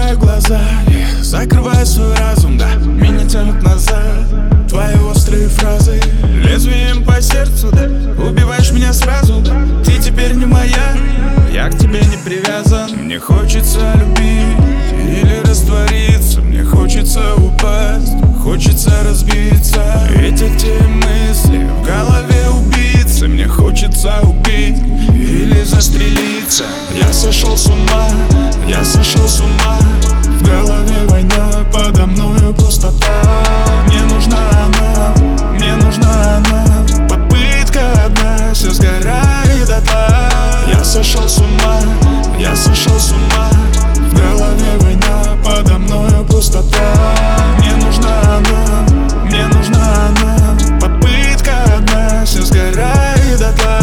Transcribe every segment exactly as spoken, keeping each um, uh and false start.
закрываю глаза, yeah. Закрываю свой разум, да. Меня тянут назад твои острые фразы, лезвием по сердцу, да. Убиваешь меня сразу, да. Ты теперь не моя, я к тебе не привязан. Мне хочется любить или раствориться, мне хочется упасть, хочется разбиться. Ведь эти мысли в голове убийцы, мне хочется убить или застрелиться. Я сошел с ума, я сошел с ума. В голове война, подо мною пустота. Мне нужна она, мне нужна она. Попытка одна, все сгорает дотла. Я сошел с ума, я сошел с ума. В голове война, подо мною пустота. Мне нужна она, мне нужна она. Попытка одна, все сгорает дотла.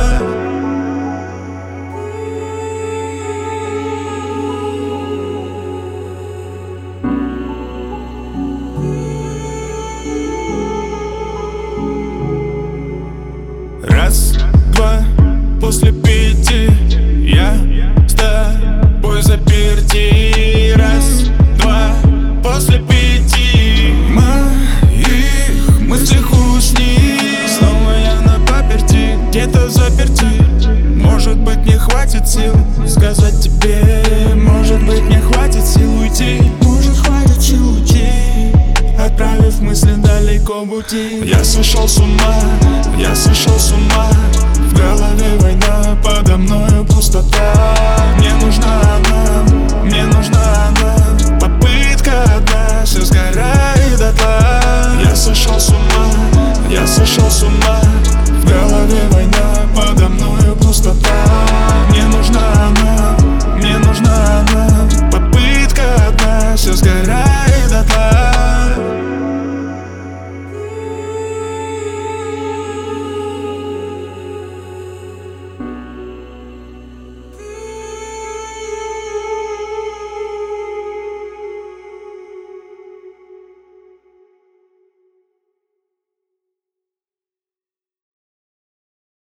Раз, два, после пяти я с тобой заперти. Раз, два, после пяти моих мыслях усни. Снова я на паперти, где-то заперти. Может быть, мне хватит сил сказать тебе. Может быть, мне хватит сил уйти. Может, хватит сил уйти, отправив мысли далеко в пути. Я сошел с ума, я сошел с ума. В голове война, подо мною пустота.